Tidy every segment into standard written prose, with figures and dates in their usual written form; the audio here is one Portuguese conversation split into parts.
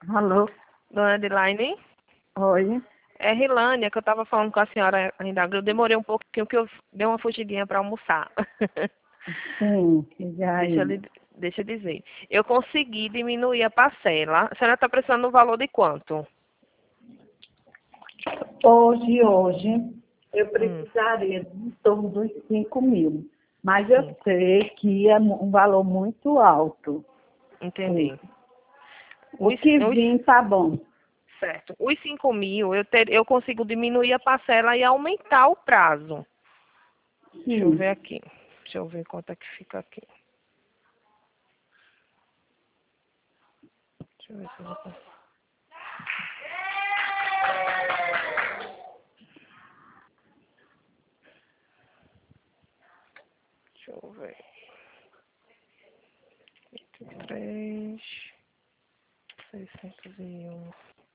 Alô? Dona Adelaine? Oi. É Rilânia, que eu estava falando com a senhora ainda. Eu demorei um pouquinho, que eu dei uma fugidinha para almoçar. Sim, já deixa, aí. eu lhe- deixa eu dizer. Eu consegui diminuir a parcela. A senhora está precisando no valor de quanto? Hoje, eu Hum, precisaria de em torno dos 5.000. Mas eu 5. sei que é um valor muito alto. Entendi. Esse. O Os, que os, vim tá bom. certo. Os 5.000, eu consigo diminuir a parcela e aumentar o prazo. Deixa eu ver Sim. aqui. Deixa eu ver quanto é que fica aqui. Deixa eu ver se eu vou conseguir. Deixa eu ver. 3, 601.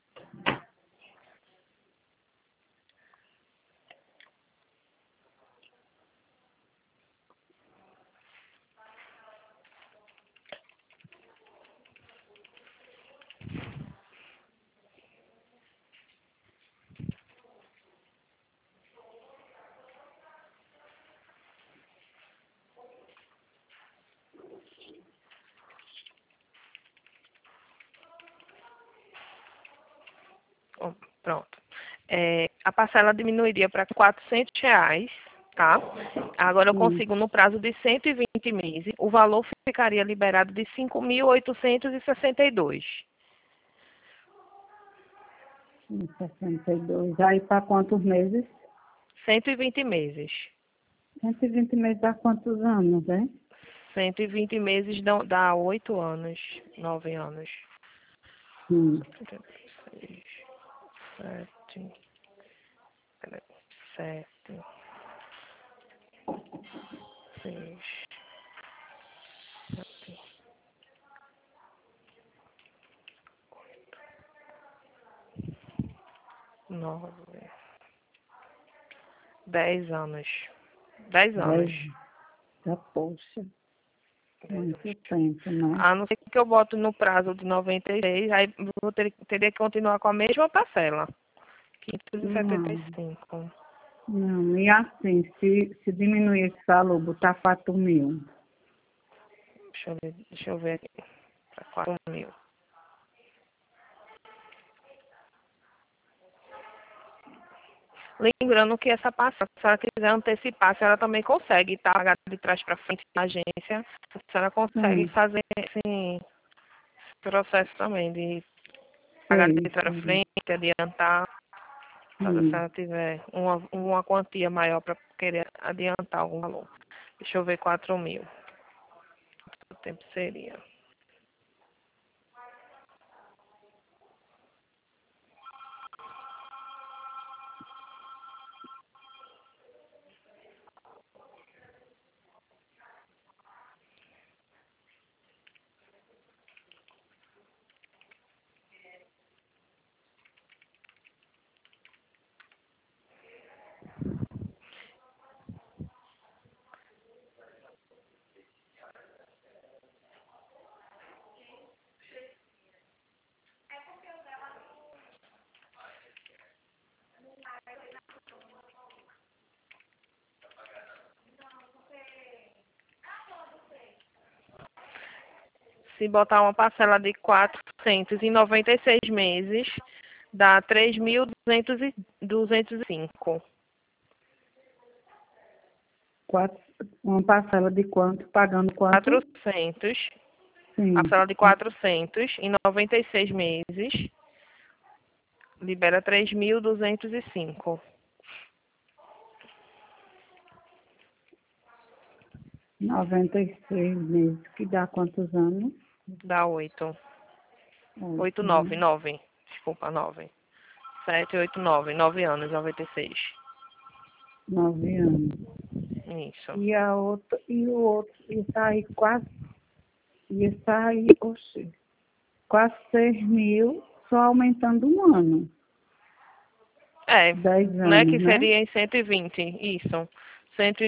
Ó, pronto. A parcela diminuiria para R$ 400, tá? Agora eu Sim. consigo no prazo de 120 meses. O valor ficaria liberado de 5.862. 62. Aí para quantos meses? 120 meses. 120 meses dá quantos anos, hein? 120 meses dá 8 anos, 9 anos. Sim. 6, 7, 7, 6, 7, 9, 10 anos. 10 anos. 10. Já, poxa, 10 muito anos. tempo, né? A não ser que eu boto no prazo de 96, aí teria que continuar com a mesma parcela. quinhentos e setenta e Não. cinco. Não, e assim, se diminuir esse valor, botar 4.000. Deixa eu ver aqui. Para 4.000. Lembrando que essa parcela, se ela quiser antecipar, a senhora também consegue, tá? Pagar de trás para frente na agência. A senhora consegue Sim, fazer esse processo também de pagar de sei, trás para sei. frente, adiantar. Caso a Sim. senhora tiver uma quantia maior para querer adiantar algum valor. Deixa eu ver 4.000. Quanto tempo seria? Se botar uma parcela de 496 meses, dá 3.205. Quatro, uma parcela de quanto? Pagando quanto? 400. A Sim. parcela de 400 em 96 meses, libera 3.205. 96 meses, que dá quantos anos? Dá 8. 8, 8, 9, né? 9. Desculpa, 9. 7, 8, 9. 9 anos, 96. 9 anos. Isso. E a outra, e o outro, ia sair, oxe, quase 6.000, só aumentando um ano. É, 10 né, anos, que né? seria em 120. Isso.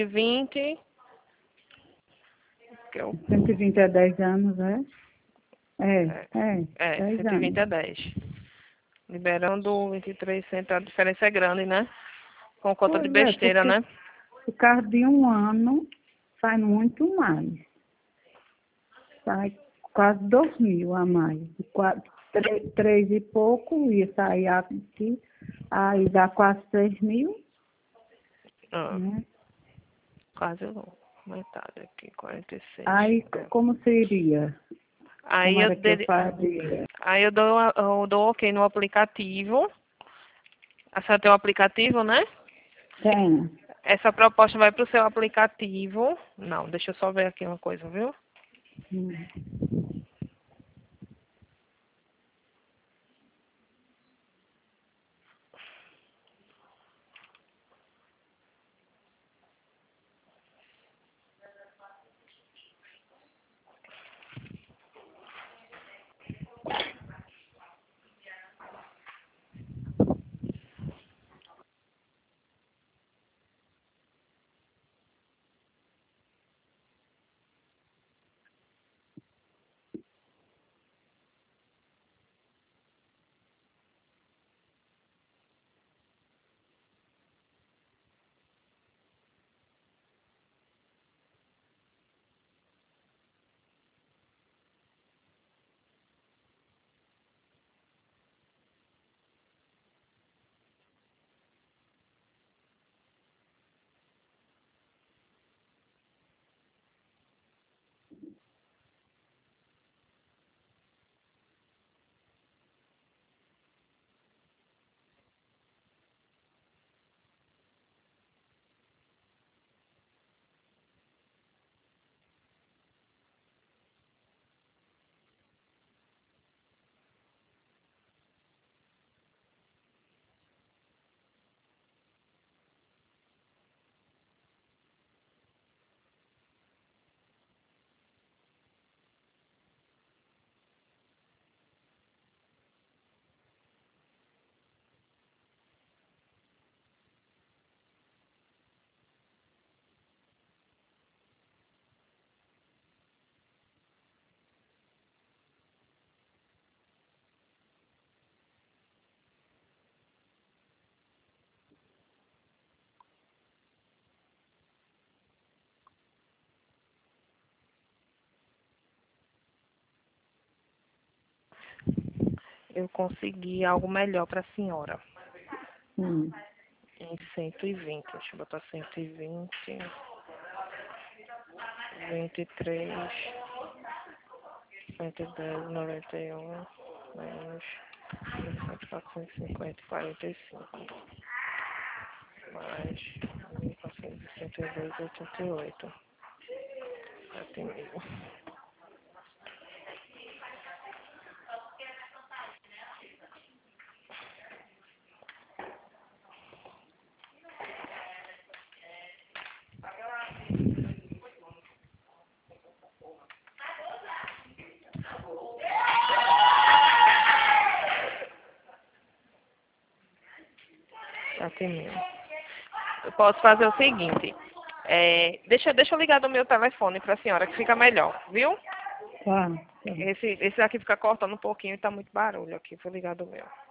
120, que eu 120 é 10 anos, é? É, 10 120 a anos. 10. Liberando 23 centavos, a diferença é grande, né? Com conta de Pois é, besteira, porque né? por causa de um ano sai muito mais. Sai quase 2.000 a mais. Três e pouco ia sair aqui, aí dá quase 6.000, Ah, né? quase metade aqui, 46. Aí É. como seria? Aí Como eu, era que eu dele- fazia? aí eu dou ok no aplicativo. A senhora tem um aplicativo, né? Tem. Essa proposta vai para o seu aplicativo. Não, deixa eu só ver aqui uma coisa, viu? Hum. Eu consegui algo melhor para a senhora. Hum. Em 120. Deixa eu botar 120. 23. 110, 91. Menos 450, 45. Mais 1.462, 88. 7.000. Eu posso fazer o seguinte. Deixa eu ligar do meu telefone para a senhora, que fica melhor, viu? Tá, tá. Esse aqui fica cortando um pouquinho e tá muito barulho aqui. Vou ligar do meu.